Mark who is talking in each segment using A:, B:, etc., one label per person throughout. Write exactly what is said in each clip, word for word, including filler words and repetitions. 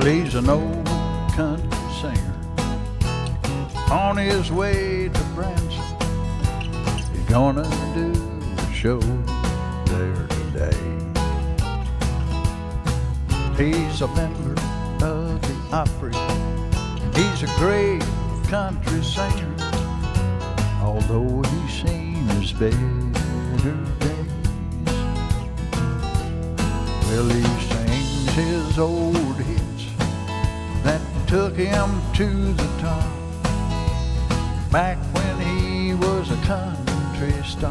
A: he's an old country singer on his way to Branson. He's gonna do a show there today. He's a member of the Opry. He's a great country singer, although he's seen his better days. Well, he sings his old hits that took him to the top back when he was a country star.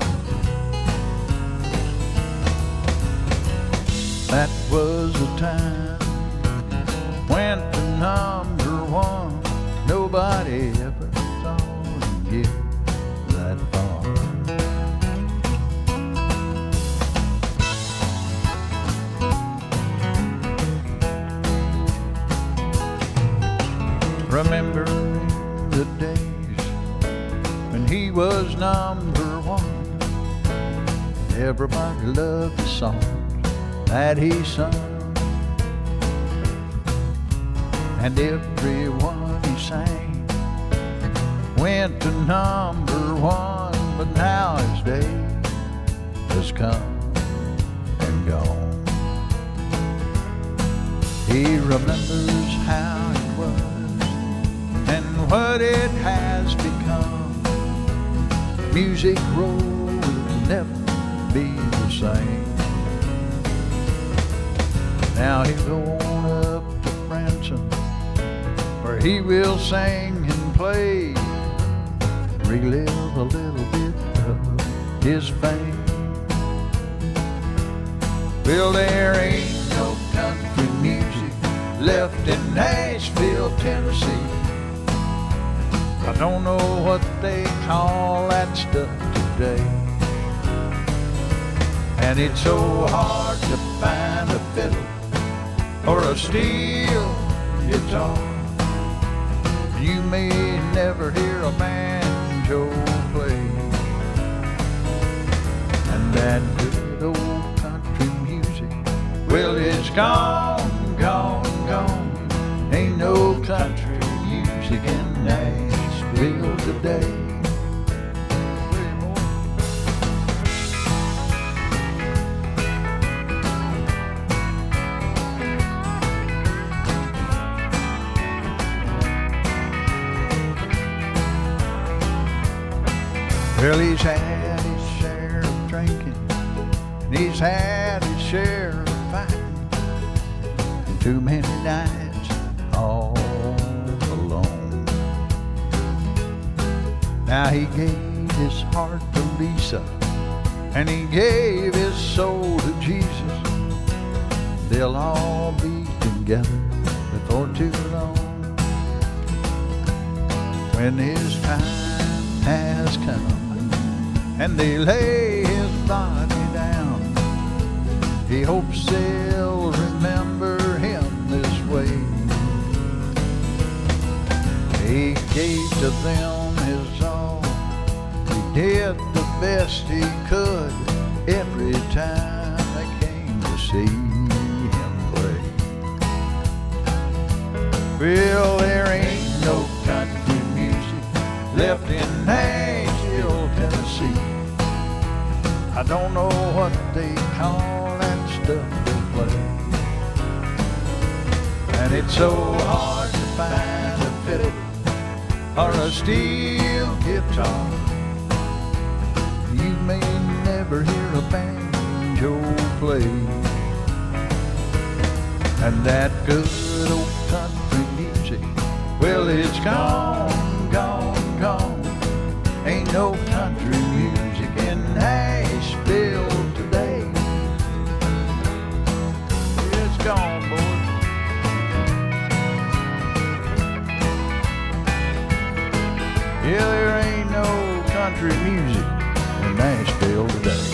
A: That was a time went to number one. Nobody ever thought he'd get that far. Remember the days when he was number one. Everybody loved the songs that he sung, and everyone he sang went to number one. But now his day has come and gone. He remembers how it was and what it has become. Music roll will never be the same. Now he'll go on up to Branson, where he will sing and play, relive a little bit of his fame. Well, there ain't no country music left in Nashville, Tennessee. I don't know what they call that stuff today, and it's so hard to find a fiddle or a steel guitar. You may never hear a banjo play, and that good old country music, well, it's gone, gone, gone. Ain't no country music in Nashville today. Well, he's had his share of drinking, and he's had his share of fighting, and too many nights all alone. Now he gave his heart to Lisa, and he gave his soul to Jesus. They'll all be together before too long. When his time has come and they lay his body down, he hopes they'll remember him this way. He gave to them his all. He did the best he could every time they came to see him play. Well, there ain't no country music left in Nashville, Tennessee. I don't know what they call that stuff they play, and it's so hard to find a fiddle or a steel guitar. You may never hear a banjo play, and that good old country music, well, it's gone, gone, gone. Ain't no country music in Nashville today. It's gone, boys. Yeah, there ain't no country music in Nashville today.